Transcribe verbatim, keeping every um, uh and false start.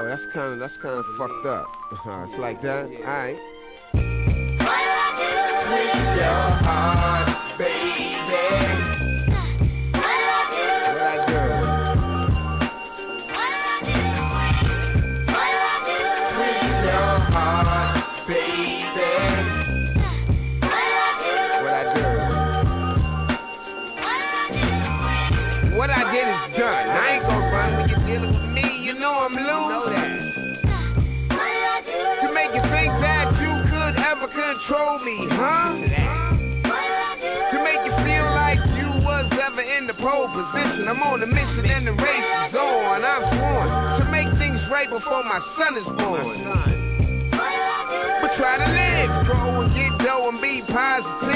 that's kind of that's kind of fucked up. It's like that. All right. Twist your heart, baby. What I do? Twist your heart, baby. What I do? What I did is done. I ain't gonna run when you're dealing with me. You know I'm loose. You know that. To make you think that you could ever control me, huh? To make you feel like you was ever in the pole position. I'm on a mission and the race is on. I'm sworn to make things right before my son is born. But try to live, grow and get dough and be positive.